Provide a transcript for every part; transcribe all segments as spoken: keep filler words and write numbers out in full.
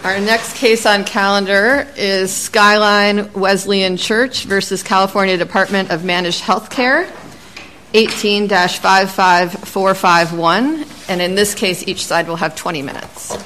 Our next case on calendar is Skyline Wesleyan Church versus California Department of Managed Healthcare, eighteen dash five five four five one, and in this case, each side will have twenty minutes.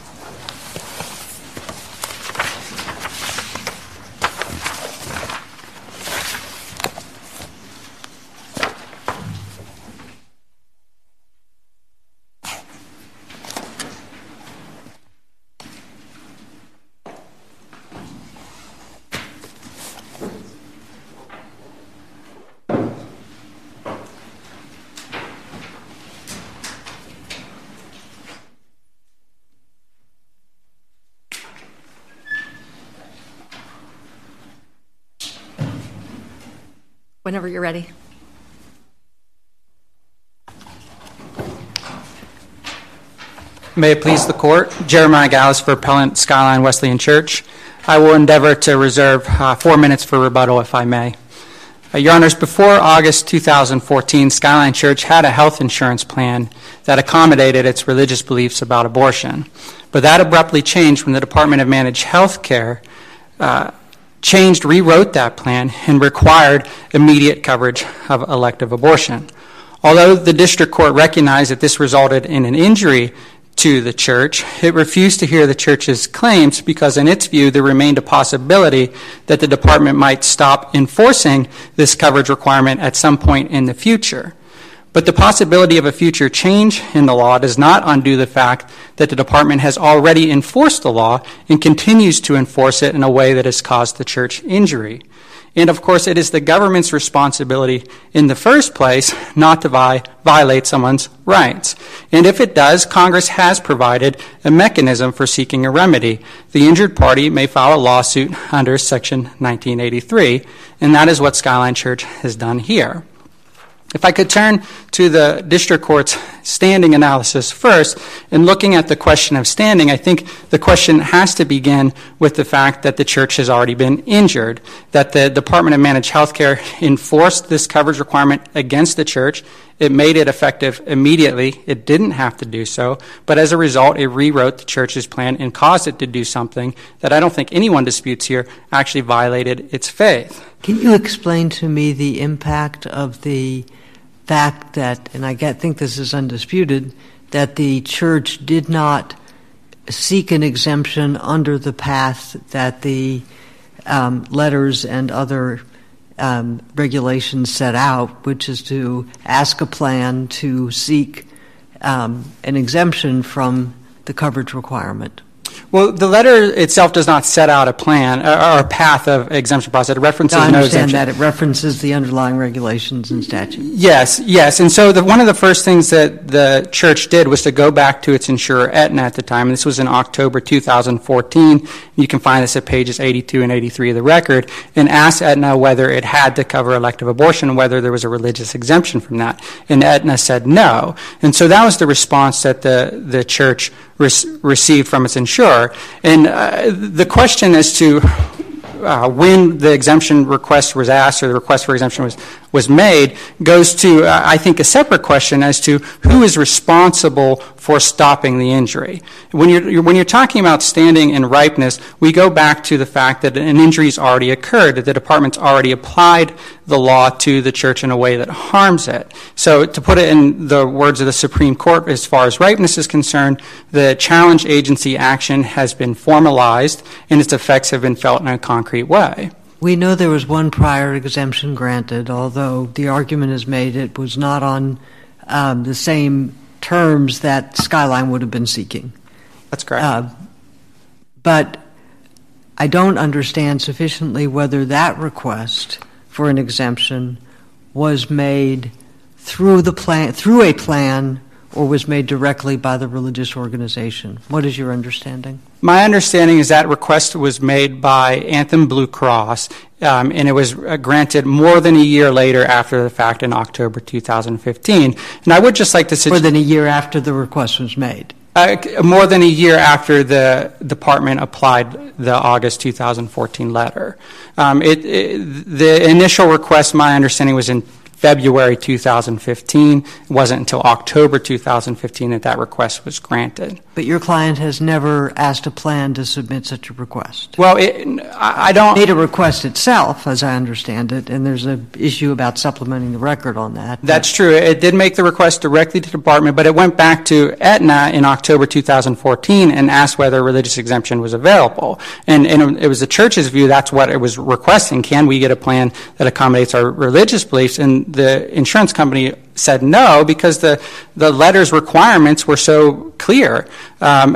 Whenever you're ready. May it please the Court, Jeremiah Gallus for Appellant Skyline Wesleyan Church. I will endeavor to reserve uh, four minutes for rebuttal, if I may. Uh, Your Honors, before August two thousand fourteen, Skyline Church had a health insurance plan that accommodated its religious beliefs about abortion. But that abruptly changed when the Department of Managed Healthcare uh, changed, rewrote that plan, and required immediate coverage of elective abortion. Although the district court recognized that this resulted in an injury to the church, it refused to hear the church's claims because, in its view, there remained a possibility that the department might stop enforcing this coverage requirement at some point in the future. But the possibility of a future change in the law does not undo the fact that the department has already enforced the law and continues to enforce it in a way that has caused the church injury. And, of course, it is the government's responsibility in the first place not to vi- violate someone's rights. And if it does, Congress has provided a mechanism for seeking a remedy. The injured party may file a lawsuit under Section nineteen eighty-three, and that is what Skyline Church has done here. If I could turn to the district court's standing analysis first, in looking at the question of standing, I think the question has to begin with the fact that the church has already been injured, that the Department of Managed Healthcare enforced this coverage requirement against the church. It made it effective immediately. It didn't have to do so, but as a result, it rewrote the church's plan and caused it to do something that I don't think anyone disputes here actually violated its faith. Can you explain to me the impact of the fact that, and I get, think this is undisputed, that the church did not seek an exemption under the path that the um, letters and other um, regulations set out, which is to ask a plan to seek um, an exemption from the coverage requirement? Well, the letter itself does not set out a plan or a path of exemption process. It references no, I no understand exemption. that. It references the underlying regulations and statutes. Yes, yes. And so the, one of the first things that the church did was to go back to its insurer, Aetna, at the time. And this was in October two thousand fourteen. You can find this at pages eighty-two and eighty-three of the record, and asked Aetna whether it had to cover elective abortion and whether there was a religious exemption from that. And Aetna said no. And so that was the response that the, the church re- received from its insurer. And uh, the question as to uh, when the exemption request was asked or the request for exemption was, was made goes to, uh, I think, a separate question as to who is responsible for stopping the injury. When you're, when you're talking about standing and ripeness, we go back to the fact that an injury has already occurred, that the department's already applied the law to the church in a way that harms it. So to put it in the words of the Supreme Court, as far as ripeness is concerned, the challenge agency action has been formalized and its effects have been felt in a concrete way. We know there was one prior exemption granted, although the argument is made it was not on um, the same terms that Skyline would have been seeking. That's correct. Uh, but I don't understand sufficiently whether that request for an exemption was made through the plan, through a plan, or was made directly by the religious organization. What is your understanding? My understanding is that request was made by Anthem Blue Cross, um, and it was uh, granted more than a year later after the fact in October two thousand fifteen. And I would just like to suggest... More than a year after the request was made? Uh, more than a year after the department applied the August two thousand fourteen letter. Um, it, it, the initial request, my understanding, was in February two thousand fifteen. It wasn't until October two thousand fifteen that that request was granted. But your client has never asked a plan to submit such a request. Well, it, I, I don't... Made a request itself, as I understand it, and there's an issue about supplementing the record on that. That's true. It did make the request directly to the department, but it went back to Aetna in October two thousand fourteen and asked whether a religious exemption was available. And, and it was the church's view that's what it was requesting. Can we get a plan that accommodates our religious beliefs? And the insurance company said no, because the, the letter's requirements were so clear. Um,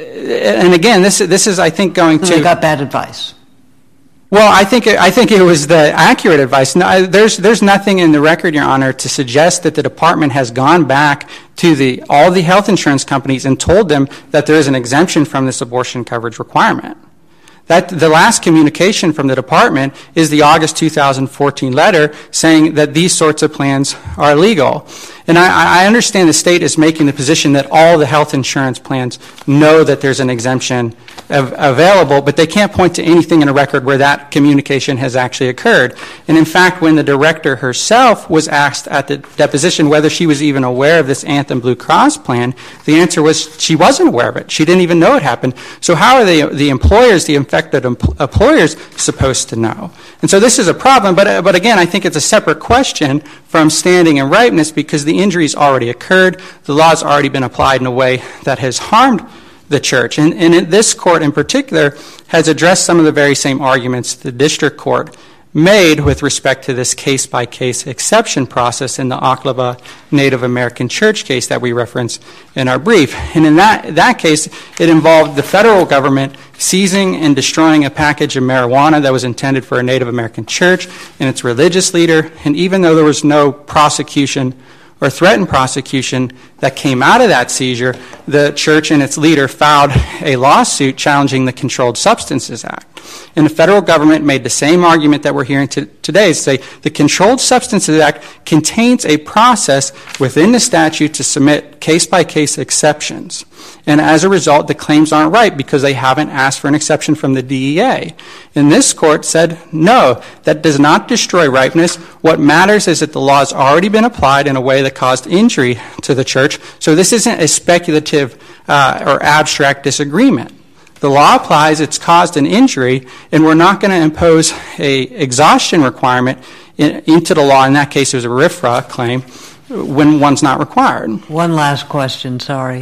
and again, this, this is, I think, going so to... They got bad advice. Well, I think it, I think it was the accurate advice. No, there's there's nothing in the record, Your Honor, to suggest that the department has gone back to the all the health insurance companies and told them that there is an exemption from this abortion coverage requirement. That the last communication from the department is the August two thousand fourteen letter saying that these sorts of plans are legal. And I, I understand the state is making the position that all the health insurance plans know that there's an exemption av- available, but they can't point to anything in a record where that communication has actually occurred. And in fact, when the director herself was asked at the deposition whether she was even aware of this Anthem Blue Cross plan, the answer was she wasn't aware of it. She didn't even know it happened. So how are the, the employers, the infected em- employers, supposed to know? And so this is a problem, but, uh, but again, I think it's a separate question from standing and ripeness because the injury's already occurred. The law's already been applied in a way that has harmed the church. And, and in this court in particular has addressed some of the very same arguments the district court made with respect to this case-by-case exception process in the Oklahoma Native American Church case that we referenced in our brief. And in that, that case, it involved the federal government seizing and destroying a package of marijuana that was intended for a Native American church and its religious leader. And even though there was no prosecution or threatened prosecution that came out of that seizure, the church and its leader filed a lawsuit challenging the Controlled Substances Act. And the federal government made the same argument that we're hearing to, today, say the Controlled Substances Act contains a process within the statute to submit case-by-case exceptions. And as a result, the claims aren't right because they haven't asked for an exception from the D E A. And this court said, no, that does not destroy ripeness. What matters is that the law has already been applied in a way that caused injury to the church. So this isn't a speculative uh, or abstract disagreement. The law applies, it's caused an injury, and we're not going to impose a exhaustion requirement in, into the law. In that case, it was a R F R A claim when one's not required. One last question, sorry.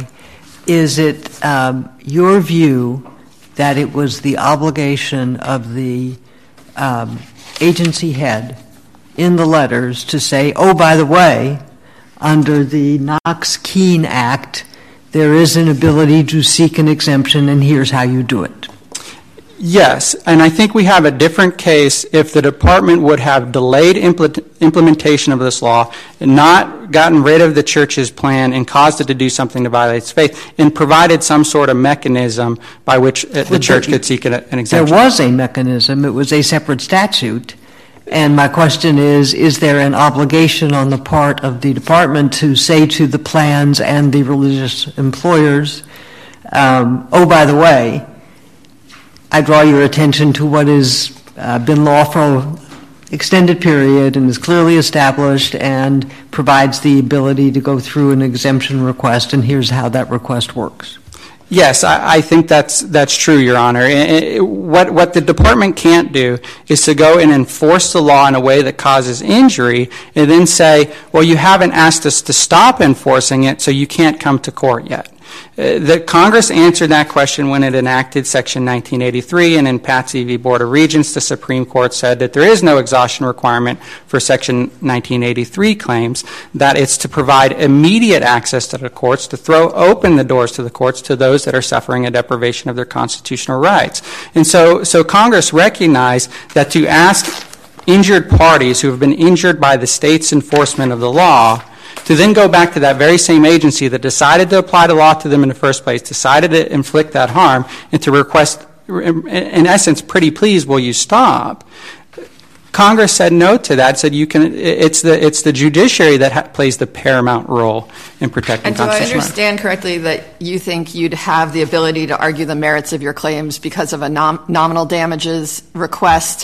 Is it um, your view that it was the obligation of the um, agency head in the letters to say, oh, by the way, under the Knox-Keene Act, there is an ability to seek an exemption, and here's how you do it? Yes, and I think we have a different case if the department would have delayed impl- implementation of this law and not gotten rid of the church's plan and caused it to do something to violate its faith and provided some sort of mechanism by which uh, the church could seek an, an exemption. There was a mechanism. It was a separate statute. And my question is, is there an obligation on the part of the department to say to the plans and the religious employers, um, oh, by the way, I draw your attention to what has uh, been law for an extended period and is clearly established and provides the ability to go through an exemption request, and here's how that request works? Yes, I, I think that's that's true, Your Honor. It, it, what what the department can't do is to go and enforce the law in a way that causes injury and then say, well, you haven't asked us to stop enforcing it, so you can't come to court yet. Uh, the Congress answered that question when it enacted Section nineteen eighty-three, and in Patsy v. Board of Regents, the Supreme Court said that there is no exhaustion requirement for Section nineteen eighty-three claims, that it's to provide immediate access to the courts, to throw open the doors to the courts to those that are suffering a deprivation of their constitutional rights. And so, so Congress recognized that to ask injured parties who have been injured by the state's enforcement of the law to then go back to that very same agency that decided to apply the law to them in the first place, decided to inflict that harm, and to request, in essence, pretty please, will you stop? Congress said no to that, said you can, it's the, it's the judiciary that ha- plays the paramount role in protecting constitutional rights. And do I understand correctly that you think you'd have the ability to argue the merits of your claims because of a nom- nominal damages request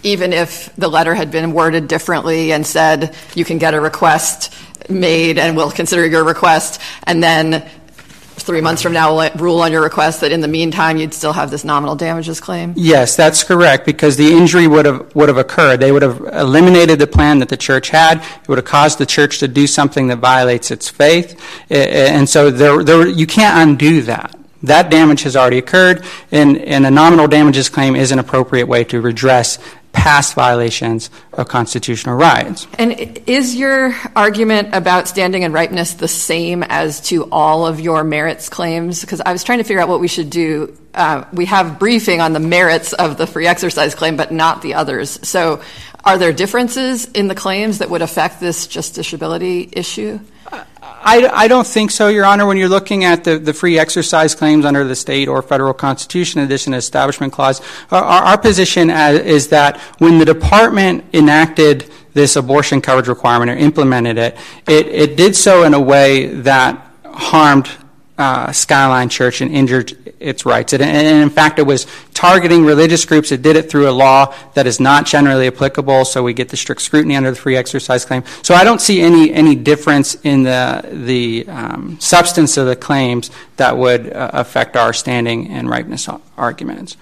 even if the letter had been worded differently and said you can get a request made and we'll consider your request, and then three months from now we'll rule on your request, that in the meantime you'd still have this nominal damages claim? Yes, that's correct, because the injury would have would have occurred. They would have eliminated the plan that the church had. It would have caused the church to do something that violates its faith, and so there, there you can't undo that. That damage has already occurred, and, and a nominal damages claim is an appropriate way to redress past violations of constitutional rights. And is your argument about standing and ripeness the same as to all of your merits claims? Because I was trying to figure out what we should do. Uh, we have briefing on the merits of the free exercise claim, but not the others. So are there differences in the claims that would affect this justiciability issue? I, I don't think so, Your Honor. When you're looking at the, the free exercise claims under the state or federal constitution, in addition to Establishment Clause, our, our position as, is that when the department enacted this abortion coverage requirement or implemented it, it, it did so in a way that harmed uh, Skyline Church and injured its rights. And, and in fact, it was targeting religious groups. It did it through a law that is not generally applicable, so we get the strict scrutiny under the free exercise claim. So I don't see any any difference in the the um, substance of the claims that would uh, affect our standing and ripeness arguments.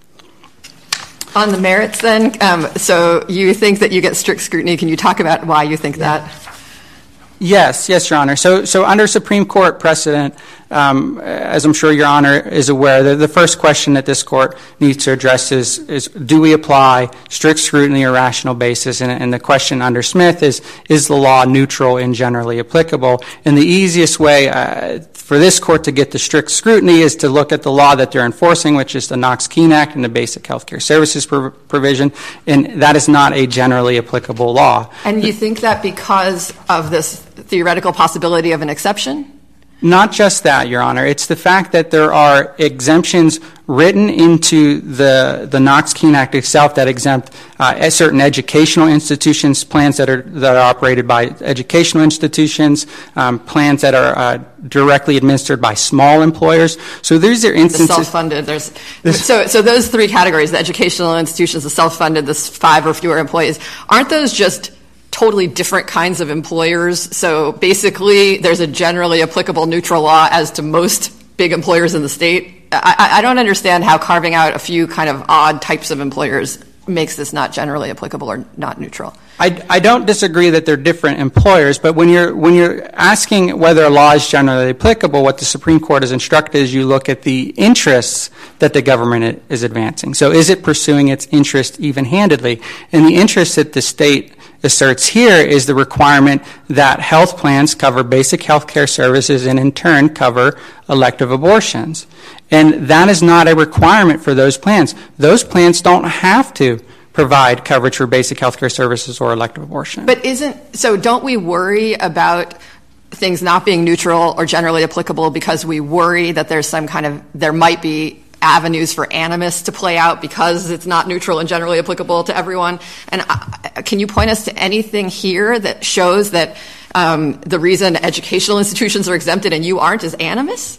On the merits, then, um, so you think that you get strict scrutiny. Can you talk about why you think yeah. that? Yes, yes, Your Honor. So, so under Supreme Court precedent, um, as I'm sure Your Honor is aware, the, the first question that this Court needs to address is, is do we apply strict scrutiny or rational basis? And, and the question under Smith is, is the law neutral and generally applicable? And the easiest way uh, for this Court to get the strict scrutiny is to look at the law that they're enforcing, which is the Knox-Keene Act and the Basic Healthcare Services prov- provision, and that is not a generally applicable law. And you think that because of this theoretical possibility of an exception? Not just that, Your Honor. It's the fact that there are exemptions written into the the Knox-Keene Act itself that exempt uh, certain educational institutions, plans that are that are operated by educational institutions, um, plans that are uh, directly administered by small employers. So these are instances. The self-funded. There's so so those three categories: the educational institutions, the self-funded, the five or fewer employees. Aren't those just totally different kinds of employers? So basically, there's a generally applicable neutral law as to most big employers in the state. I, I don't understand how carving out a few kind of odd types of employers makes this not generally applicable or not neutral. I, I don't disagree that they're different employers, but when you're when you're asking whether a law is generally applicable, what the Supreme Court has instructed is you look at the interests that the government is advancing. So is it pursuing its interest even-handedly? And the interest that the state asserts here is the requirement that health plans cover basic health care services and in turn cover elective abortions. And that is not a requirement for those plans. Those plans don't have to provide coverage for basic health care services or elective abortion. But isn't, so don't we worry about things not being neutral or generally applicable because we worry that there's some kind of, there might be avenues for animus to play out because it's not neutral and generally applicable to everyone? And uh, can you point us to anything here that shows that um, the reason educational institutions are exempted and you aren't is animus?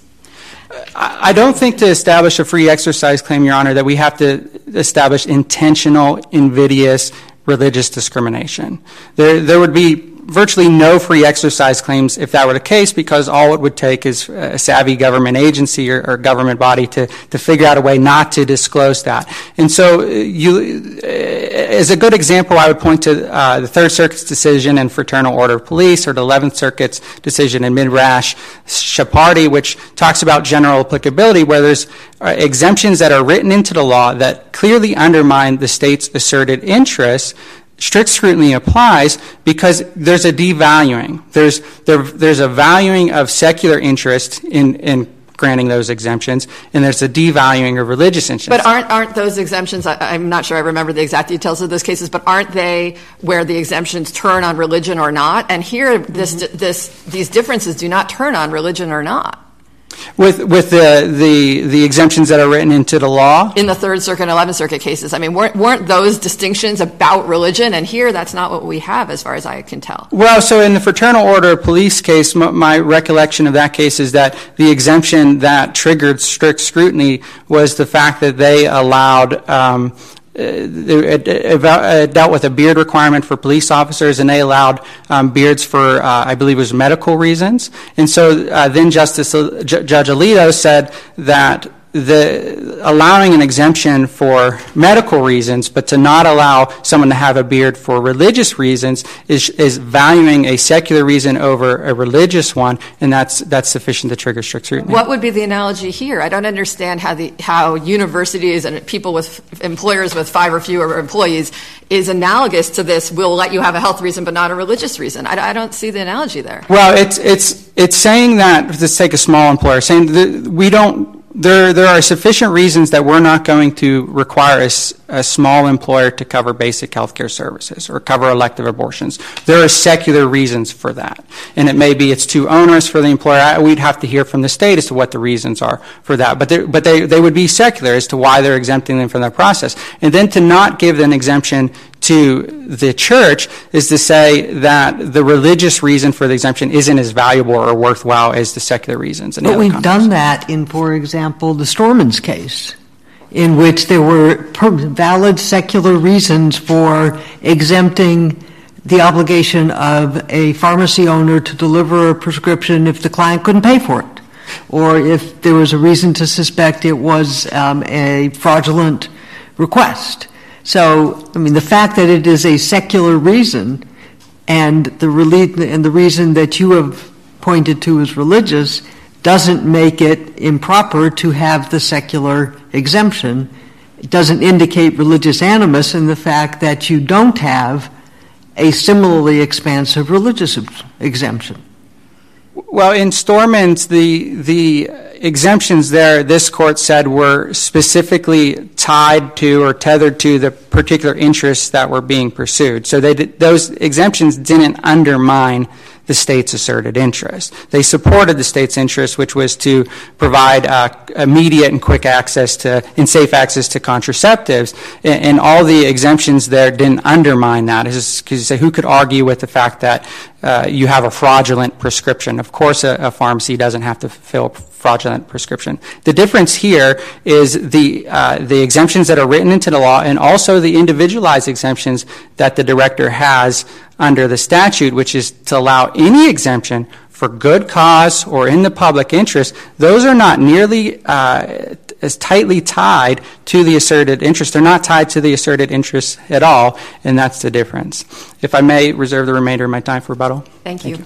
I don't think to establish a free exercise claim, Your Honor, that we have to establish intentional, invidious religious discrimination. There, there would be virtually no free exercise claims if that were the case, because all it would take is a savvy government agency or, or government body to, to figure out a way not to disclose that. And so you, as a good example, I would point to uh, the Third Circuit's decision in Fraternal Order of Police or the Eleventh Circuit's decision in Midrash Shapardi, which talks about general applicability, where there's uh, exemptions that are written into the law that clearly undermine the state's asserted interests. Strict scrutiny applies because there's a devaluing. There's there, there's a valuing of secular interest in, in granting those exemptions, and there's a devaluing of religious interests. But aren't aren't those exemptions, I, I'm not sure I remember the exact details of those cases, but aren't they where the exemptions turn on religion or not? And here, this mm-hmm. this these differences do not turn on religion or not. With with the, the the exemptions that are written into the law? In the Third Circuit and Eleventh Circuit cases. I mean, weren't, weren't those distinctions about religion? And here, that's not what we have, as far as I can tell. Well, so in the Fraternal Order of Police case, m- my recollection of that case is that the exemption that triggered strict scrutiny was the fact that they allowed um, it, it, it dealt with a beard requirement for police officers, and they allowed um, beards for, uh, I believe it was medical reasons. And so uh, then Justice uh, J- Judge Alito said that the allowing an exemption for medical reasons, but to not allow someone to have a beard for religious reasons is is valuing a secular reason over a religious one, and that's that's sufficient to trigger strict scrutiny. What would be the analogy here? I don't understand how the how universities and people with employers with five or fewer employees is analogous to this. We'll let you have a health reason, but not a religious reason. I, I don't see the analogy there. Well, it's it's it's saying that, let's take a small employer, saying that we don't. There, there are sufficient reasons that we're not going to require a, a small employer to cover basic health care services or cover elective abortions. There are secular reasons for that. And it may be it's too onerous for the employer. We'd have to hear from the state as to what the reasons are for that. But, but they, they would be secular as to why they're exempting them from that process. And then to not give an exemption to the church is to say that the religious reason for the exemption isn't as valuable or worthwhile as the secular reasons. But we've context. done that in, for example, the Stormans case, in which there were valid secular reasons for exempting the obligation of a pharmacy owner to deliver a prescription if the client couldn't pay for it, or if there was a reason to suspect it was um, a fraudulent request. So, I mean, the fact that it is a secular reason and the rele- and the reason that you have pointed to as religious doesn't make it improper to have the secular exemption. It doesn't indicate religious animus in the fact that you don't have a similarly expansive religious exemption. Well, in Stormans, the the exemptions there, this court said, were specifically tied to or tethered to the particular interests that were being pursued. So they did, those exemptions didn't undermine the state's asserted interest. They supported the state's interest, which was to provide uh, immediate and quick access to and safe access to contraceptives. And, and all the exemptions there didn't undermine that. Because you say, who could argue with the fact that uh, you have a fraudulent prescription? Of course, a, a pharmacy doesn't have to fulfill fraudulent prescription. The difference here is the uh, the exemptions that are written into the law, and also the individualized exemptions that the director has under the statute, which is to allow any exemption for good cause or in the public interest. Those are not nearly uh, as tightly tied to the asserted interest. They're not tied to the asserted interest at all, and that's the difference. If I may reserve the remainder of my time for rebuttal. Thank you. Thank you.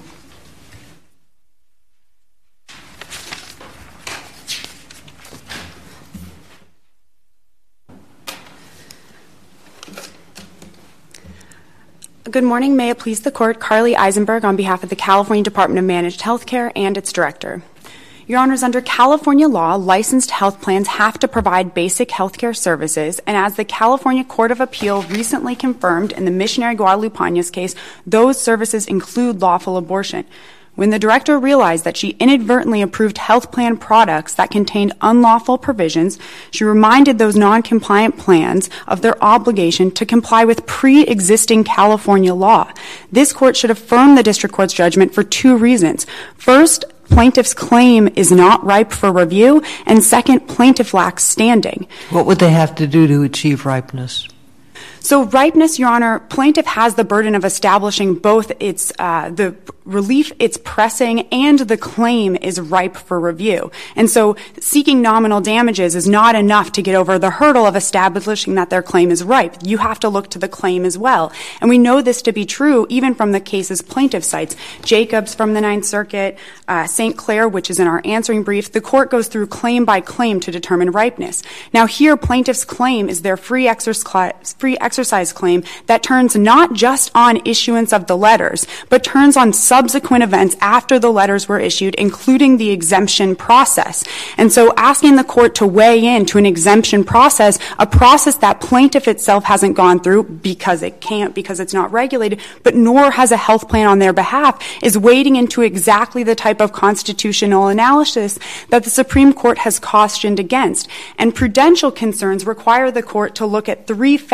Good morning. May it please the Court. Carly Eisenberg on behalf of the California Department of Managed Healthcare and its director. Your Honors, under California law, licensed health plans have to provide basic healthcare services, and as the California Court of Appeal recently confirmed in the Missionary Guadalupanos case, those services include lawful abortion. When the director realized that she inadvertently approved health plan products that contained unlawful provisions, she reminded those non-compliant plans of their obligation to comply with pre-existing California law. This court should affirm the district court's judgment for two reasons. First, plaintiff's claim is not ripe for review, and second, plaintiff lacks standing. What would they have to do to achieve ripeness? So ripeness, Your Honor, plaintiff has the burden of establishing both its uh, the relief it's pressing and the claim is ripe for review. And so seeking nominal damages is not enough to get over the hurdle of establishing that their claim is ripe. You have to look to the claim as well. And we know this to be true even from the cases plaintiff cites. Jacobs from the Ninth Circuit, uh, Saint Clair, which is in our answering brief, the court goes through claim by claim to determine ripeness. Now here, plaintiff's claim is their free exercise, free exercise claim that turns not just on issuance of the letters, but turns on subsequent events after the letters were issued, including the exemption process. And so asking the court to weigh in to an exemption process, a process that plaintiff itself hasn't gone through because it can't, because it's not regulated, but nor has a health plan on their behalf, is wading into exactly the type of constitutional analysis that the Supreme Court has cautioned against. And prudential concerns require the court to look at three factors for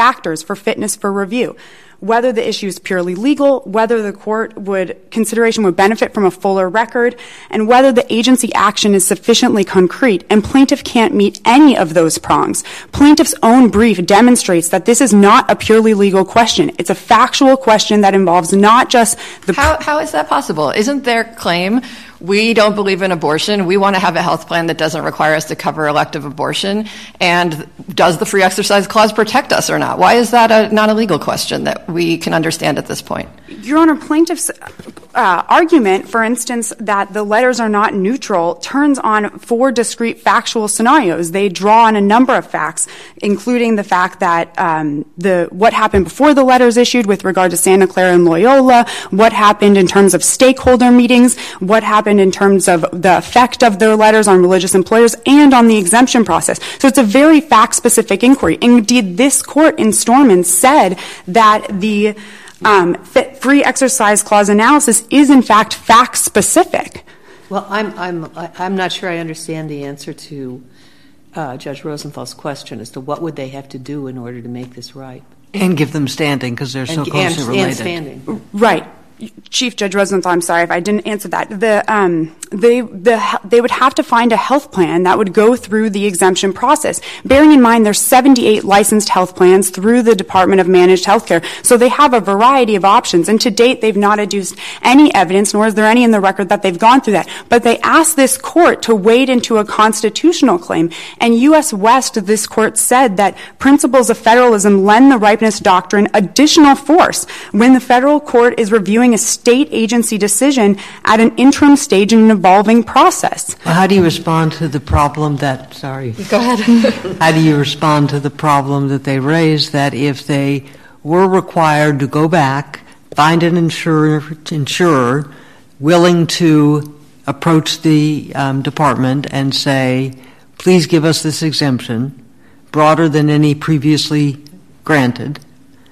for fitness for review. Whether the issue is purely legal, whether the court would, consideration would benefit from a fuller record, and whether the agency action is sufficiently concrete, and plaintiff can't meet any of those prongs. Plaintiff's own brief demonstrates that this is not a purely legal question. It's a factual question that involves not just the... How, how is that possible? Isn't their claim, we don't believe in abortion, we want to have a health plan that doesn't require us to cover elective abortion, and does the free exercise clause protect us or not? Why is that a, not a legal question that we can understand at this point? Your Honor, plaintiff's uh, argument, for instance, that the letters are not neutral, turns on four discrete factual scenarios. They draw on a number of facts, including the fact that um, the what happened before the letters issued with regard to Santa Clara and Loyola, what happened in terms of stakeholder meetings, what happened in terms of the effect of their letters on religious employers, and on the exemption process. So it's a very fact-specific inquiry. Indeed, this court in Stormont said that the um, free exercise clause analysis is, in fact, fact-specific. Well, I'm, I'm, I'm not sure I understand the answer to uh, Judge Rosenthal's question as to what would they have to do in order to make this right. And give them standing, because they're so and, closely and, related. And standing. Right. Chief Judge Rosenthal, I'm sorry if I didn't answer that. The, um, they, the, they would have to find a health plan that would go through the exemption process. Bearing in mind there's seventy-eight licensed health plans through the Department of Managed Healthcare, so they have a variety of options. And to date, they've not adduced any evidence, nor is there any in the record that they've gone through that. But they asked this court to wade into a constitutional claim. And U S West, this court said that principles of federalism lend the ripeness doctrine additional force when the federal court is reviewing a state agency decision at an interim stage in an evolving process. Well, how do you respond to the problem that, sorry. Go ahead. How do you respond to the problem that they raised that if they were required to go back, find an insurer, insurer willing to approach the um, department and say, please give us this exemption, broader than any previously granted,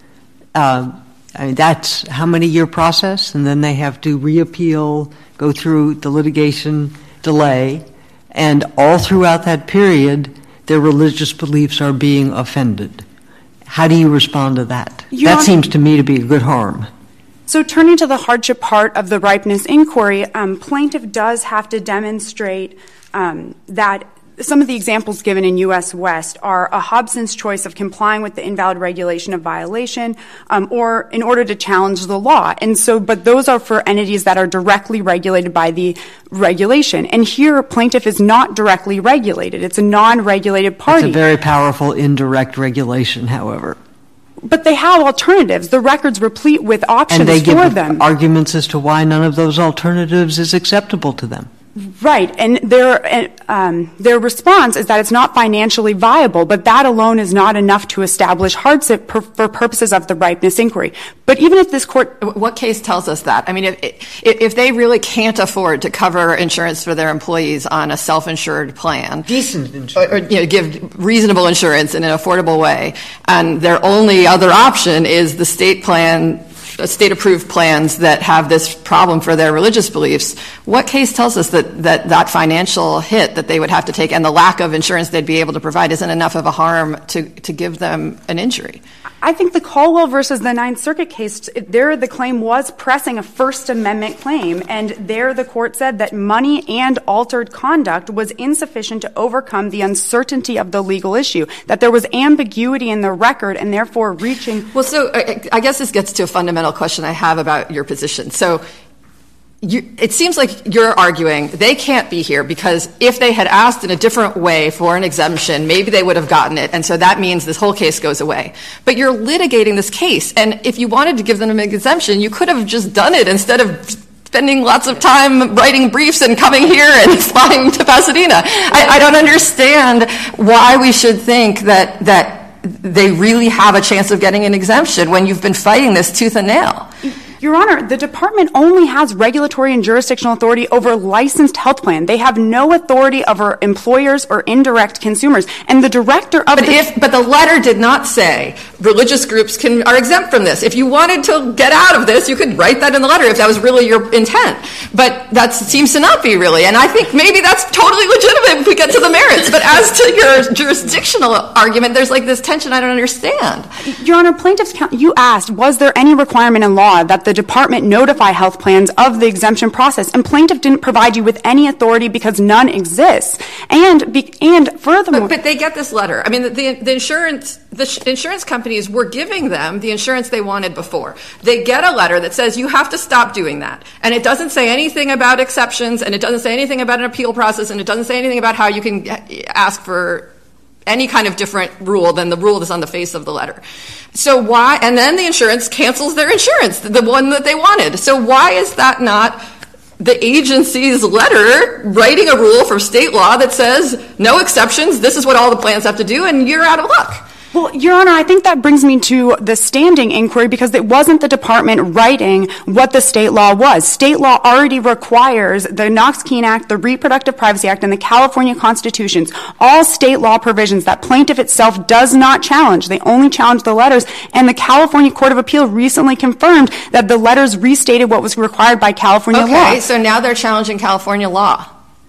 um, I mean, that's how many year process, and then they have to reappeal, go through the litigation delay, and all throughout that period, their religious beliefs are being offended. How do you respond to that? Your that Honor, seems to me to be a good harm. So turning to the hardship part of the ripeness inquiry, um, plaintiff does have to demonstrate um, that some of the examples given in U S West are a Hobson's choice of complying with the invalid regulation of violation um, or in order to challenge the law. And so, but those are for entities that are directly regulated by the regulation. And here, plaintiff is not directly regulated. It's a non-regulated party. It's a very powerful indirect regulation, however. But they have alternatives. The record's replete with options and they for give them. Arguments as to why none of those alternatives is acceptable to them. Right, and their um, their response is that it's not financially viable, but that alone is not enough to establish hardship per, for purposes of the ripeness inquiry. But even if this court, what case tells us that? I mean, if if they really can't afford to cover insurance for their employees on a self-insured plan, decent insurance, or, or you know, give reasonable insurance in an affordable way, and their only other option is the state plan. State-approved plans that have this problem for their religious beliefs, what case tells us that, that that financial hit that they would have to take and the lack of insurance they'd be able to provide isn't enough of a harm to, to give them an injury? I think the Caldwell versus the Ninth Circuit case, there the claim was pressing a First Amendment claim, and there the court said that money and altered conduct was insufficient to overcome the uncertainty of the legal issue, that there was ambiguity in the record and therefore reaching... Well, so I, I guess this gets to a fundamental question I have about your position. So you, it seems like you're arguing they can't be here because if they had asked in a different way for an exemption, maybe they would have gotten it, and so that means this whole case goes away. But you're litigating this case, and if you wanted to give them an exemption, you could have just done it instead of spending lots of time writing briefs and coming here and flying to Pasadena. I, I don't understand why we should think that that they really have a chance of getting an exemption when you've been fighting this tooth and nail. Your Honor, the department only has regulatory and jurisdictional authority over licensed health plans. They have no authority over employers or indirect consumers. And the director of but the... If, but the letter did not say religious groups can are exempt from this. If you wanted to get out of this, you could write that in the letter if that was really your intent. But that seems to not be really. And I think maybe that's totally legitimate if we get to the merits. But as to your jurisdictional argument, there's like this tension I don't understand. Your Honor, plaintiffs, you asked, was there any requirement in law that the department notify health plans of the exemption process? And plaintiff didn't provide you with any authority because none exists. And be, and furthermore... But, but they get this letter. I mean, the, the, the insurance the sh- insurance companies were giving them the insurance they wanted before. They get a letter that says you have to stop doing that. And it doesn't say anything about exceptions, and it doesn't say anything about an appeal process, and it doesn't say anything about how you can ask for any kind of different rule than the rule that's on the face of the letter. So why, and then the insurance cancels their insurance, the one that they wanted. So why is that not the agency's letter writing a rule for state law that says no exceptions, this is what all the plans have to do, and you're out of luck? Well, Your Honor, I think that brings me to the standing inquiry because it wasn't the department writing what the state law was. State law already requires the Knox-Keene Act, the Reproductive Privacy Act, and the California Constitutions, all state law provisions that plaintiff itself does not challenge. They only challenge the letters. And the California Court of Appeal recently confirmed that the letters restated what was required by California okay, law. Okay, so now they're challenging California law.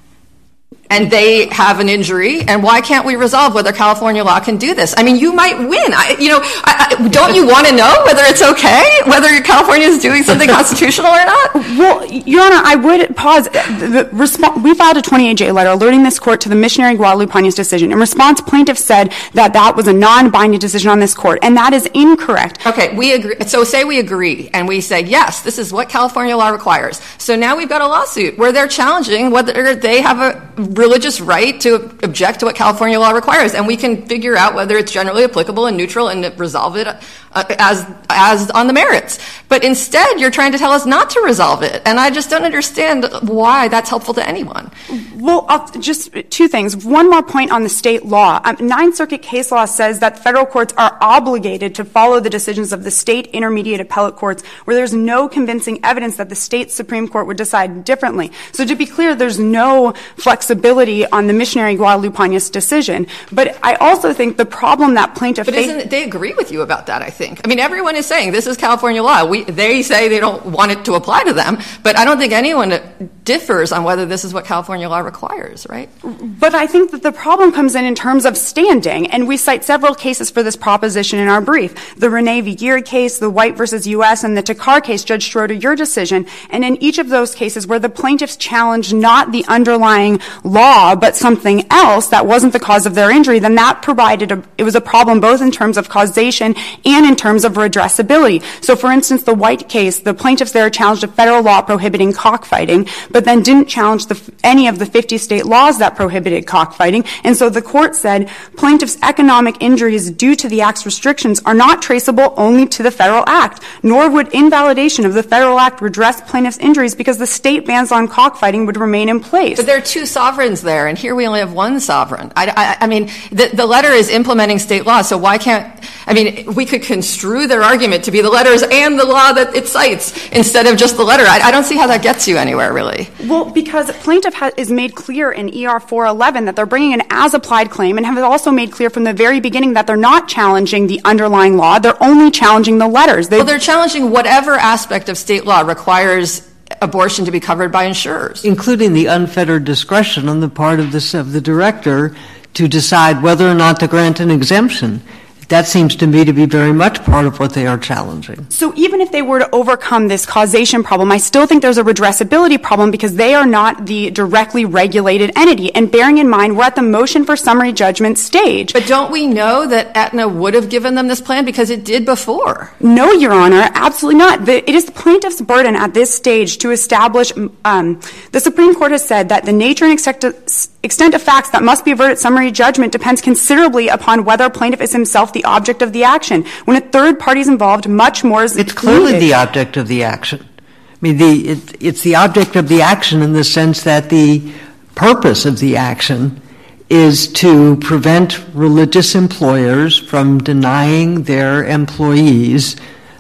And they have an injury, and why can't we resolve whether California law can do this? I mean, you might win. I, you know, I, I, don't you want to know whether it's okay, whether California is doing something constitutional or not? Well, Your Honor, I would pause. The, the resp- we filed a twenty-eight J letter alerting this court to the Missionary Guadalupanos decision. In response, plaintiffs said that that was a non-binding decision on this court, and that is incorrect. Okay, we agree. So say we agree, and we say, yes, this is what California law requires. So now we've got a lawsuit where they're challenging whether they have a religious right to object to what California law requires, and we can figure out whether it's generally applicable and neutral and resolve it uh, as as on the merits. But instead, you're trying to tell us not to resolve it, and I just don't understand why that's helpful to anyone. Well, I'll, just two things. One more point on the state law. Um, Ninth Circuit case law says that federal courts are obligated to follow the decisions of the state intermediate appellate courts where there's no convincing evidence that the state Supreme Court would decide differently. So to be clear, there's no flexibility on the Missionary Guadalupanos decision. But I also think the problem that plaintiff But isn't it, they agree with you about that, I think. I mean, everyone is saying this is California law. We, they say they don't want it to apply to them, but I don't think anyone differs on whether this is what California law requires, right? But I think that the problem comes in in terms of standing, and we cite several cases for this proposition in our brief. The Renee V. Geary case, the White versus U S, and the Takar case, Judge Schroeder, your decision. And in each of those cases where the plaintiffs challenged not the underlying law, but something else that wasn't the cause of their injury, then that provided a, it was a problem both in terms of causation and in terms of redressability. So for instance, the White case, the plaintiffs there challenged a federal law prohibiting cockfighting, but then didn't challenge the, any of the fifty state laws that prohibited cockfighting. And so the court said plaintiffs' economic injuries due to the Act's restrictions are not traceable only to the federal act, nor would invalidation of the federal act redress plaintiffs' injuries because the state bans on cockfighting would remain in place. But there are two sovereigns there, and here we only have one sovereign. I, I, I mean, the, the letter is implementing state law, so why can't, I mean, we could construe their argument to be the letters and the law that it cites instead of just the letter. I, I don't see how that gets you anywhere, really. Well, because plaintiff ha- is made clear in E R four eleven that they're bringing an as-applied claim and have also made clear from the very beginning that they're not challenging the underlying law. They're only challenging the letters. They've- well, they're challenging whatever aspect of state law requires abortion to be covered by insurers. Including the unfettered discretion on the part of the, of the director to decide whether or not to grant an exemption. That seems to me to be very much part of what they are challenging. So even if they were to overcome this causation problem, I still think there's a redressability problem because they are not the directly regulated entity. And bearing in mind, we're at the motion for summary judgment stage. But don't we know that Aetna would have given them this plan because it did before? No, Your Honor, absolutely not. The, it is the plaintiff's burden at this stage to establish, um, the Supreme Court has said that the nature and extent of, extent of facts that must be averted at summary judgment depends considerably upon whether a plaintiff is himself the object of the action. When a third party is involved, much more is It's clearly needed. the object of the action. I mean, the, it, it's the object of the action in the sense that the purpose of the action is to prevent religious employers from denying their employees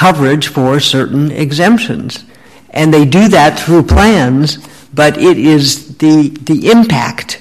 coverage for certain exemptions. And they do that through plans, but it is the the impact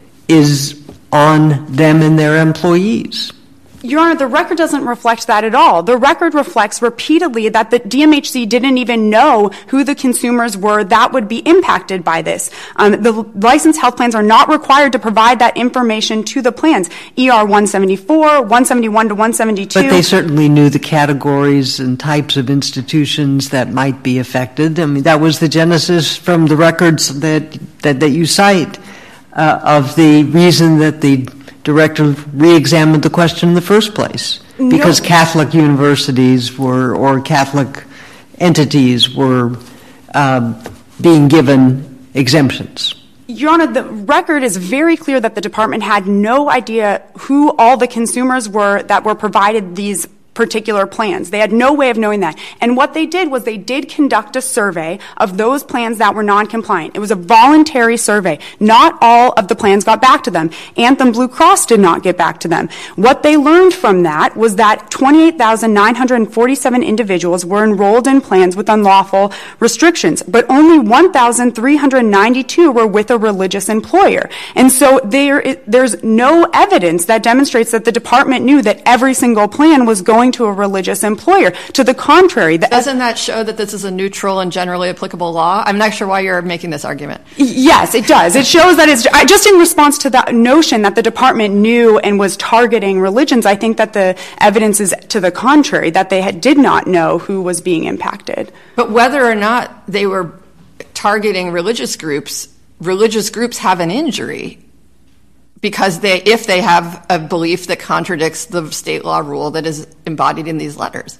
is on them and their employees. Your Honor, the record doesn't reflect that at all. The record reflects repeatedly that the D M H C didn't even know who the consumers were that would be impacted by this. Um, the licensed health plans are not required to provide that information to the plans. E R one seventy-four, one seventy-one to one seventy-two. But they certainly knew the categories and types of institutions that might be affected. I mean, that was the genesis from the records that that, that you cite uh, of the reason that the director re-examined the question in the first place, because no. Catholic universities were, or Catholic entities were um, being given exemptions. Your Honor, the record is very clear that the department had no idea who all the consumers were that were provided these particular plans. They had no way of knowing that. And what they did was they did conduct a survey of those plans that were non-compliant. It was a voluntary survey. Not all of the plans got back to them. Anthem Blue Cross did not get back to them. What they learned from that was that twenty-eight thousand nine hundred forty-seven individuals were enrolled in plans with unlawful restrictions, but only one thousand three hundred ninety-two were with a religious employer. And so there, there's no evidence that demonstrates that the department knew that every single plan was going to a religious employer. To the contrary. The Doesn't that show that this is a neutral and generally applicable law? I'm not sure why you're making this argument. Yes, it does. It shows that it's just in response to that notion that the department knew and was targeting religions. I think that the evidence is to the contrary, that they had, did not know who was being impacted. But whether or not they were targeting religious groups, religious groups have an injury. Because they, if they have a belief that contradicts the state law rule that is embodied in these letters.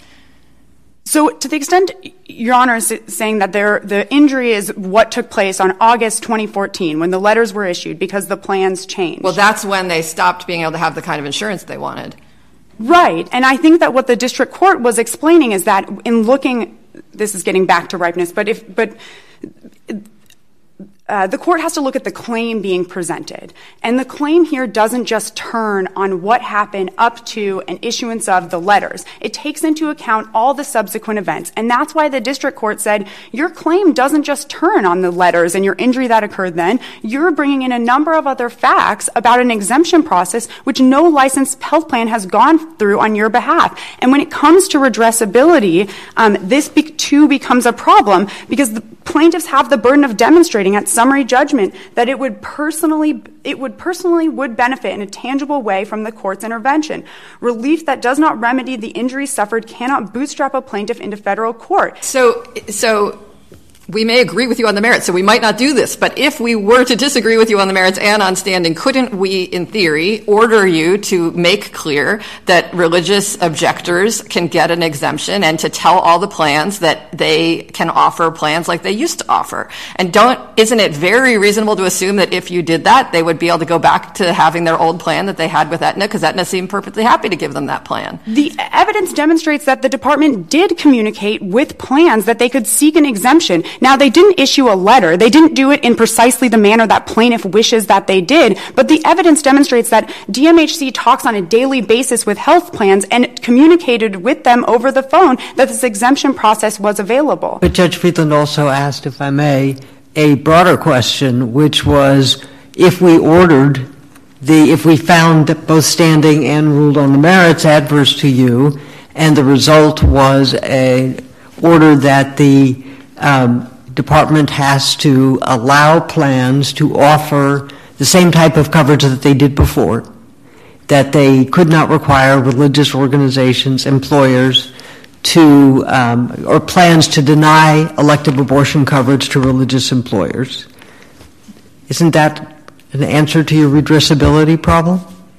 So to the extent Your Honor is saying that there, the injury is what took place on August twenty fourteen when the letters were issued because the plans changed. Well, that's when they stopped being able to have the kind of insurance they wanted. Right. And I think that what the district court was explaining is that in looking, this is getting back to ripeness, but if, but Uh, the court has to look at the claim being presented. And the claim here doesn't just turn on what happened up to an issuance of the letters. It takes into account all the subsequent events. And that's why the district court said, your claim doesn't just turn on the letters and your injury that occurred then. You're bringing in a number of other facts about an exemption process which no licensed health plan has gone through on your behalf. And when it comes to redressability, um, this be- too becomes a problem because the plaintiffs have the burden of demonstrating at summary judgment that it would personally it would personally would benefit in a tangible way from the court's intervention. Relief that does not remedy the injury suffered cannot bootstrap a plaintiff into federal court. So so we may agree with you on the merits, so we might not do this, but if we were to disagree with you on the merits and on standing, couldn't we, in theory, order you to make clear that religious objectors can get an exemption and to tell all the plans that they can offer plans like they used to offer? And don't, isn't it very reasonable to assume that if you did that, they would be able to go back to having their old plan that they had with Aetna, because Aetna seemed perfectly happy to give them that plan? The evidence demonstrates that the department did communicate with plans that they could seek an exemption. Now, they didn't issue a letter. They didn't do it in precisely the manner that plaintiff wishes that they did. But the evidence demonstrates that D M H C talks on a daily basis with health plans and communicated with them over the phone that this exemption process was available. But Judge Friedland also asked, if I may, a broader question, which was if we ordered the, if we found that both standing and ruled on the merits adverse to you, and the result was a order that the um, department has to allow plans to offer the same type of coverage that they did before, that they could not require religious organizations, employers, to, um, or plans to deny elective abortion coverage to religious employers. Isn't that an answer to your redressability problem?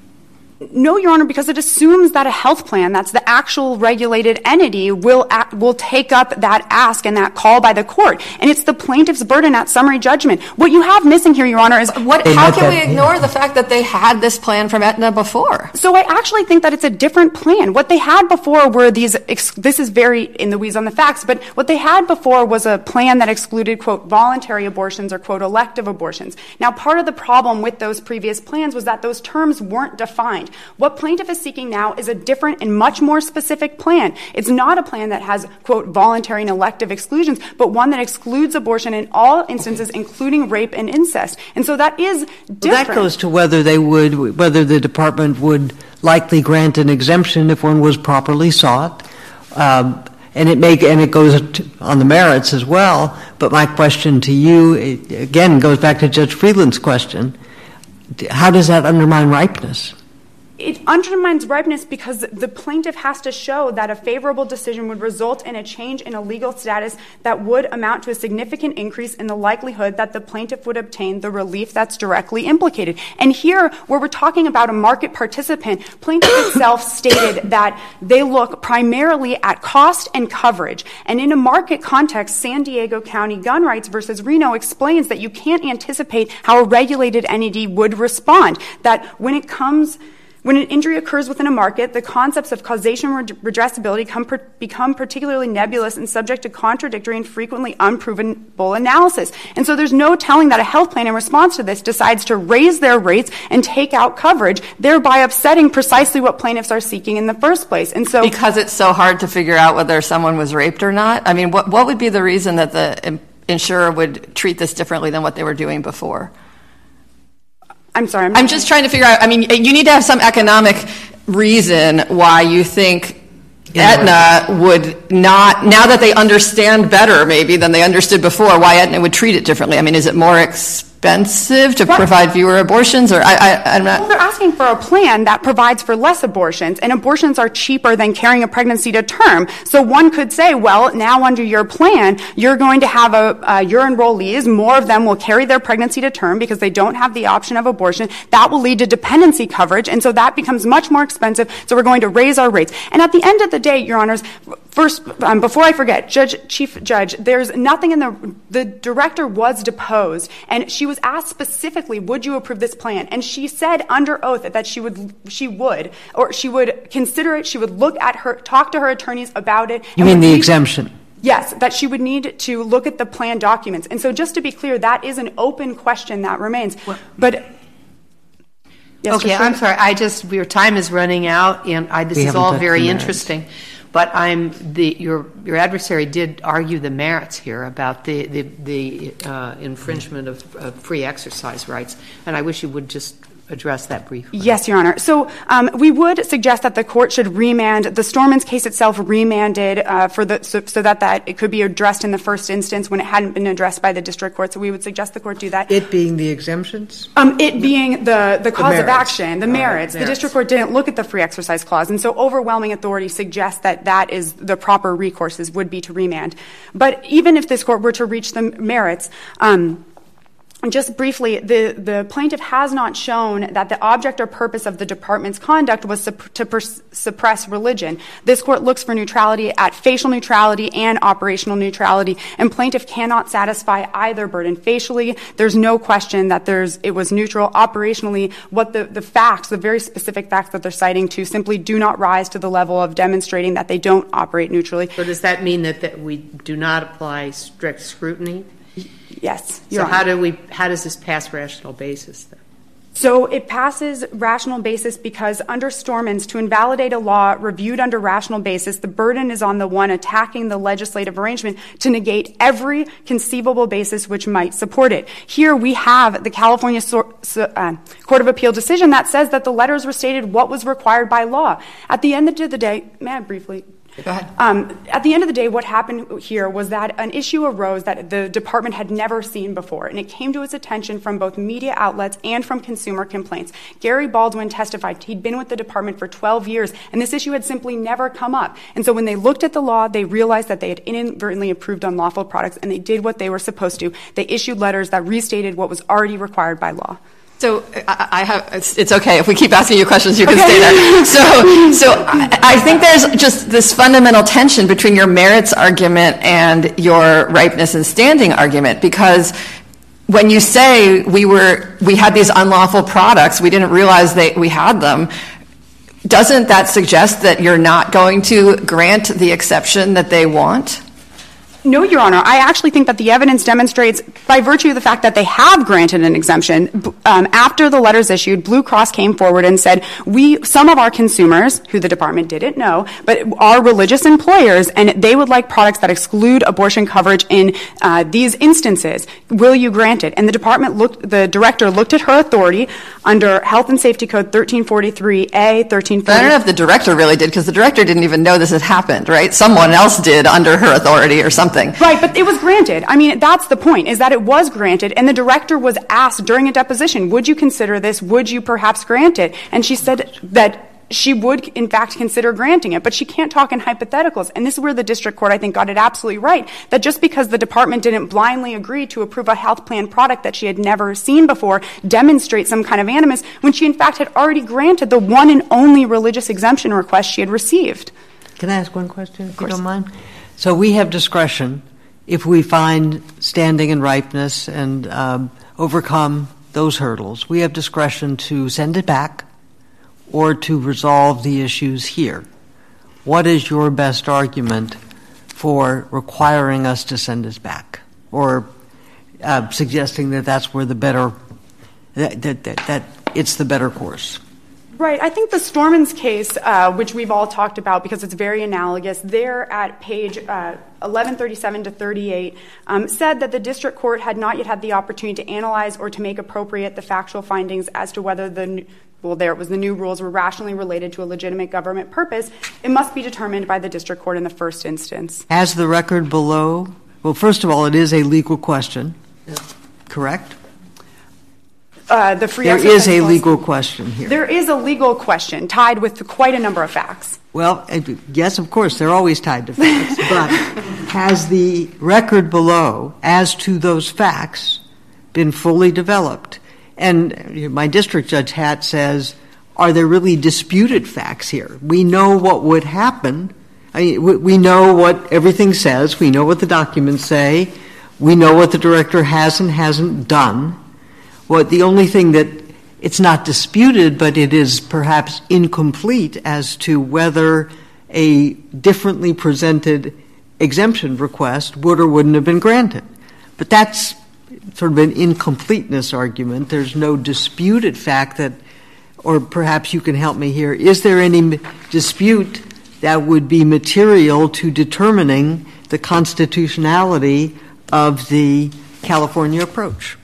No, Your Honor, because it assumes that a health plan, that's the actual regulated entity, will act, will take up that ask and that call by the court. And it's the plaintiff's burden at summary judgment. What you have missing here, Your Honor, is... What, how can we ignore the fact that they had this plan from Aetna before? So I actually think that it's a different plan. What they had before were these... Ex- this is very in the weeds on the facts, but what they had before was a plan that excluded, quote, voluntary abortions or, quote, elective abortions. Now, part of the problem with those previous plans was that those terms weren't defined. What plaintiff is seeking now is a different and much more specific plan. It's not a plan that has, quote, voluntary and elective exclusions, but one that excludes abortion in all instances, including rape and incest. And so that is different. Well, that goes to whether they would, whether the department would likely grant an exemption if one was properly sought. Um, And it may, and it goes to, on the merits as well. But my question to you, it, again, goes back to Judge Friedland's question. How does that undermine ripeness? It undermines ripeness because the plaintiff has to show that a favorable decision would result in a change in a legal status that would amount to a significant increase in the likelihood that the plaintiff would obtain the relief that's directly implicated. And here, where we're talking about a market participant, plaintiff itself stated that they look primarily at cost and coverage. And in a market context, San Diego County Gun Rights versus Reno explains that you can't anticipate how a regulated entity would respond, that when it comes When an injury occurs within a market, the concepts of causation and redressability come per, become particularly nebulous and subject to contradictory and frequently unprovenable analysis. And so there's no telling that a health plan in response to this decides to raise their rates and take out coverage, thereby upsetting precisely what plaintiffs are seeking in the first place. And so, because it's so hard to figure out whether someone was raped or not? I mean, what, what would be the reason that the insurer would treat this differently than what they were doing before? I'm sorry. I'm, I'm just trying to figure out, I mean, you need to have some economic reason why you think Aetna would not, now that they understand better maybe than they understood before, why Aetna would treat it differently. I mean, is it more expensive to right. provide fewer abortions? Or I, I, I'm not. Well, they're asking for a plan that provides for less abortions, and abortions are cheaper than carrying a pregnancy to term. So one could say, well, now under your plan, you're going to have a, uh, your enrollees, more of them will carry their pregnancy to term because they don't have the option of abortion. That will lead to dependency coverage, and so that becomes much more expensive, so we're going to raise our rates. And at the end of the day, Your Honors, first, um, before I forget, Judge, Chief Judge, there's nothing in the, the director was deposed, and she was asked specifically, would you approve this plan? And she said under oath that she would, she would, or she would consider it, she would look at her, talk to her attorneys about it. You mean the exemption? Yes, that she would need to look at the plan documents. And so just to be clear, that is an open question that remains. Well, but yes, okay, I'm sorry. I just, your time is running out, and I, this we is all very interesting. But I'm the your your adversary did argue the merits here about the the, the uh, infringement of, of free exercise rights, and I wish you would just address that briefly. Yes, Your Honor. So um, we would suggest that the court should remand the Stormans case itself, remanded uh, for the so, so that that it could be addressed in the first instance when it hadn't been addressed by the district court. So we would suggest the court do that. It being the exemptions? Um, it being the the cause the of action, the merits. Right, the district court didn't look at the free exercise clause, and so overwhelming authority suggests that that is the proper recourses would be to remand. But even if this court were to reach the merits. Um, Just briefly, the, the plaintiff has not shown that the object or purpose of the department's conduct was sup- to pers- suppress religion. This court looks for neutrality at facial neutrality and operational neutrality, and plaintiff cannot satisfy either burden. Facially, there's no question that there's it was neutral. Operationally, what the, the facts, the very specific facts that they're citing to simply do not rise to the level of demonstrating that they don't operate neutrally. So does that mean that, that we do not apply strict scrutiny? Yes. So how do we? How does this pass rational basis then? So it passes rational basis because under Stormans, to invalidate a law reviewed under rational basis, the burden is on the one attacking the legislative arrangement to negate every conceivable basis which might support it. Here we have the California so, so, uh, Court of Appeal decision that says that the letters restated what was required by law. At the end of the day, may I briefly? Go ahead. Um, at the end of the day, what happened here was that an issue arose that the department had never seen before, and it came to its attention from both media outlets and from consumer complaints. Gary Baldwin testified he'd been with the department for twelve years, and this issue had simply never come up. And so when they looked at the law, they realized that they had inadvertently approved unlawful products, and they did what they were supposed to. They issued letters that restated what was already required by law. So I, I have. It's, it's okay if we keep asking you questions. You can okay. stay there. So, so I, I think there's just this fundamental tension between your merits argument and your ripeness and standing argument, because when you say we were we had these unlawful products, we didn't realize that we had them. Doesn't that suggest that you're not going to grant the exception that they want? No, Your Honor. I actually think that the evidence demonstrates, by virtue of the fact that they have granted an exemption, um, after the letters issued, Blue Cross came forward and said, we, some of our consumers, who the department didn't know, but are religious employers, and they would like products that exclude abortion coverage in uh, these instances. Will you grant it? And the department looked, the director looked at her authority under Health and Safety Code thirteen forty-three A, thirteen forty. But I don't know if the director really did, because the director didn't even know this had happened, right? Someone else did under her authority or something. Right, but it was granted. I mean, that's the point, is that it was granted, and the director was asked during a deposition, would you consider this? Would you perhaps grant it? And she said that she would, in fact, consider granting it, but she can't talk in hypotheticals. And this is where the district court, I think, got it absolutely right, that just because the department didn't blindly agree to approve a health plan product that she had never seen before demonstrate some kind of animus, when she, in fact, had already granted the one and only religious exemption request she had received. Can I ask one question, if you don't mind? So we have discretion if we find standing and ripeness and um, overcome those hurdles. We have discretion to send it back or to resolve the issues here. What is your best argument for requiring us to send this back, or uh, suggesting that that's where the better that, that, that, that it's the better course? Right. I think the Stormans case, uh, which we've all talked about because it's very analogous, there at page uh, eleven thirty-seven to thirty-eight, um, said that the district court had not yet had the opportunity to analyze or to make appropriate the factual findings as to whether the well, there it was the new rules were rationally related to a legitimate government purpose. It must be determined by the district court in the first instance. As the record below, well, first of all, it is a legal question, yeah. Correct? Uh, the free there is a clause, legal question here. There is a legal question tied with quite a number of facts. Well, yes, of course, they're always tied to facts. But has the record below, as to those facts, been fully developed? And my district judge hat says, are there really disputed facts here? We know what would happen. I mean, we know what everything says. We know what the documents say. We know what the director has and hasn't done. What the only thing that it's not disputed, but it is perhaps incomplete as to whether a differently presented exemption request would or wouldn't have been granted. But that's sort of an incompleteness argument. There's no disputed fact that, or perhaps you can help me here, is there any dispute that would be material to determining the constitutionality of the California approach?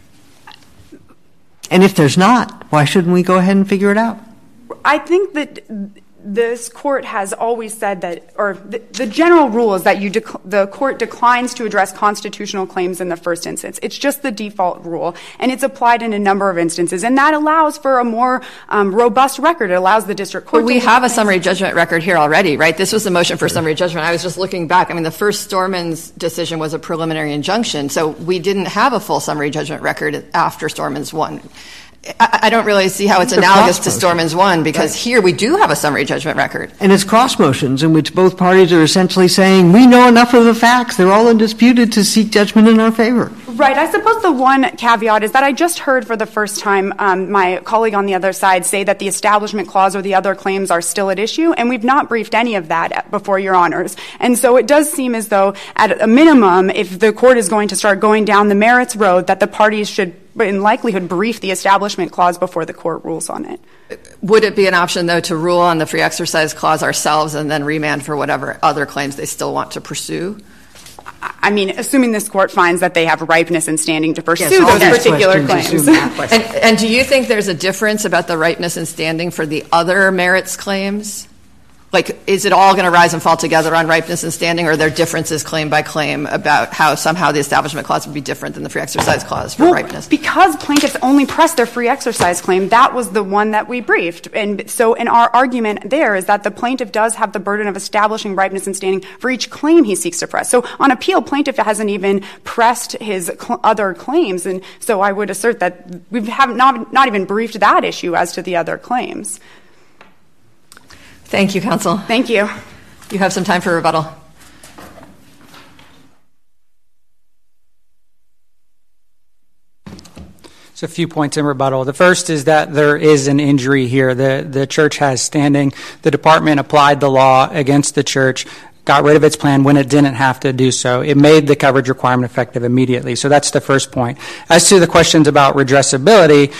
And if there's not, why shouldn't we go ahead and figure it out? I think that this court has always said that, or the, the general rule is that you dec- the court declines to address constitutional claims in the first instance. It's just the default rule, and it's applied in a number of instances, and that allows for a more um, robust record. It allows the district court. Well, we have a summary judgment record here already, right? This was a motion for summary judgment. I was just looking back. I mean, the first Stormans decision was a preliminary injunction, so we didn't have a full summary judgment record after Stormans one. I don't really see how it's analogous to Stormans one, because right. Here we do have a summary judgment record. And it's cross motions in which both parties are essentially saying, we know enough of the facts, they're all undisputed, to seek judgment in our favor. Right. I suppose the one caveat is that I just heard for the first time um, my colleague on the other side say that the Establishment Clause or the other claims are still at issue, and we've not briefed any of that before Your Honors. And so it does seem as though, at a minimum, if the court is going to start going down the merits road, that the parties should in likelihood brief the Establishment Clause before the court rules on it. Would it be an option, though, to rule on the Free Exercise Clause ourselves and then remand for whatever other claims they still want to pursue? I mean, assuming this court finds that they have ripeness and standing to pursue yes, those particular claims. and, and do you think there's a difference about the ripeness and standing for the other merits claims? Like, is it all going to rise and fall together on ripeness and standing, or are there differences claim by claim about how somehow the Establishment Clause would be different than the Free Exercise Clause for well, ripeness? Because plaintiffs only pressed their free exercise claim, that was the one that we briefed. And so in our argument there is that the plaintiff does have the burden of establishing ripeness and standing for each claim he seeks to press. So on appeal, plaintiff hasn't even pressed his cl- other claims. And so I would assert that we have not, not even briefed that issue as to the other claims. Thank you, counsel. Thank you. You have some time for rebuttal. So a few points in rebuttal. The first is that there is an injury here. The, the church has standing. The department applied the law against the church, got rid of its plan when it didn't have to do so. It made the coverage requirement effective immediately. So that's the first point. As to the questions about redressability,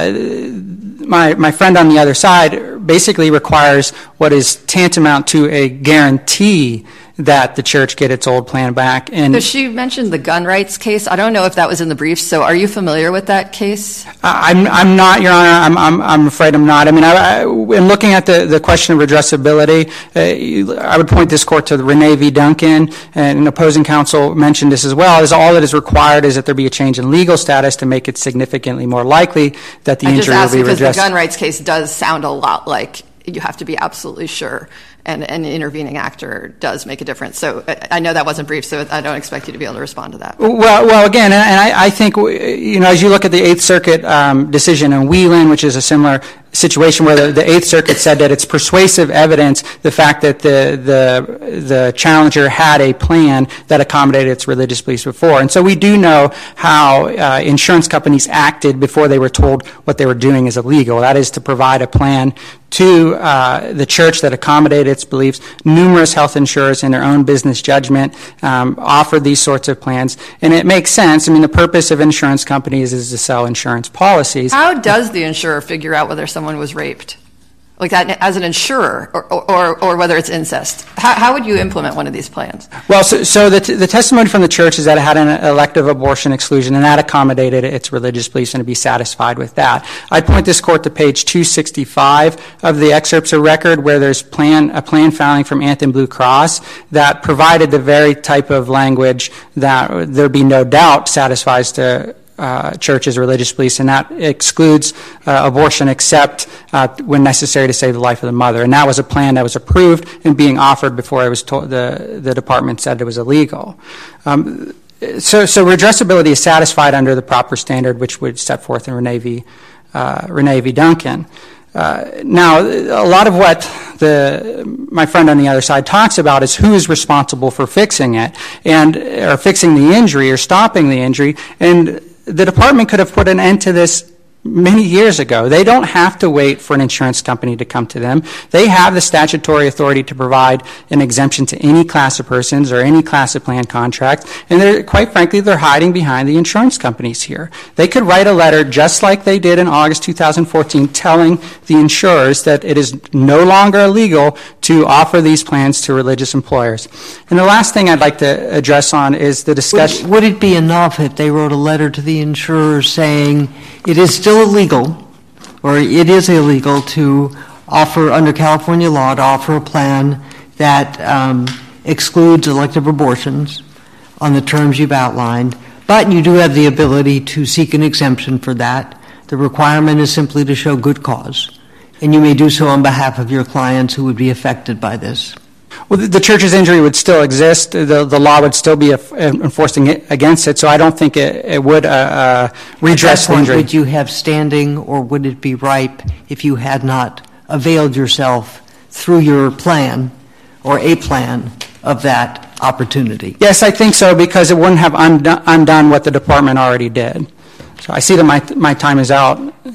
uh, my, my friend on the other side basically requires what is tantamount to a guarantee that the church get its old plan back. And so she mentioned the gun rights case. I don't know if that was in the brief, so are you familiar with that case? I'm, I'm not, Your Honor. I'm, I'm, I'm afraid I'm not. I mean, I, I, in looking at the, the question of redressability, uh, I would point this court to the Renee V. Duncan, and an opposing counsel mentioned this as well, is all that is required is that there be a change in legal status to make it significantly more likely that the I injury will be redressed. I just asked because the gun rights case does sound a lot like you have to be absolutely sure. And an intervening actor does make a difference. So I know that wasn't brief, so I don't expect you to be able to respond to that. Well, well, again, and I, I think, you know, as you look at the Eighth Circuit um, decision in Whelan, which is a similar situation where the, the Eighth Circuit said that it's persuasive evidence, the fact that the, the, the challenger had a plan that accommodated its religious beliefs before. And so we do know how uh, insurance companies acted before they were told what they were doing is illegal. That is to provide a plan to uh, the church that accommodated its beliefs. Numerous health insurers in their own business judgment um, offered these sorts of plans. And it makes sense. I mean, the purpose of insurance companies is to sell insurance policies. How does the insurer figure out whether someone was raped? Like that as an insurer, or, or, or whether it's incest? How, how would you implement one of these plans? Well, so, so the, t- the testimony from the church is that it had an elective abortion exclusion, and that accommodated its religious beliefs, and to be satisfied with that. I'd point this court to page two sixty-five of the excerpts of record, where there's plan, a plan filing from Anthem Blue Cross that provided the very type of language that there be no doubt satisfies to Uh, church's religious beliefs, and that excludes uh, abortion except uh, when necessary to save the life of the mother. And that was a plan that was approved and being offered before it was told, the the department said it was illegal. Um, so, so redressability is satisfied under the proper standard, which would set forth in Renee v. Uh, Renee v. Duncan. Uh, now, a lot of what the my friend on the other side talks about is who is responsible for fixing it, and or fixing the injury or stopping the injury, and the department could have put an end to this many years ago. They don't have to wait for an insurance company to come to them. They have the statutory authority to provide an exemption to any class of persons or any class of plan contract, and they're, quite frankly, they're hiding behind the insurance companies here. They could write a letter just like they did in August two thousand fourteen telling the insurers that it is no longer illegal to offer these plans to religious employers. And the last thing I'd like to address on is the discussion. Would, would it be enough if they wrote a letter to the insurers saying it is still illegal, or it is illegal to offer, under California law, to offer a plan that um, excludes elective abortions on the terms you've outlined, but you do have the ability to seek an exemption for that. The requirement is simply to show good cause, and you may do so on behalf of your clients who would be affected by this? Well, the, the church's injury would still exist. The, the law would still be af- enforcing it against it, so I don't think it, it would uh, uh, redress the injury. Would you have standing, or would it be ripe if you had not availed yourself through your plan or a plan of that opportunity? Yes, I think so, because it wouldn't have undone, undone what the department already did. So I see that my my time is out.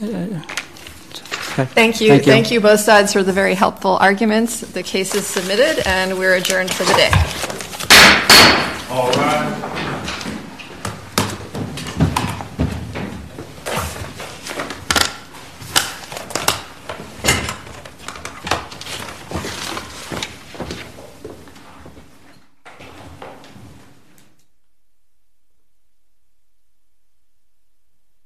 Okay. Thank you. Thank you. Thank you, both sides, for the very helpful arguments. The case is submitted, and we're adjourned for the day. All right.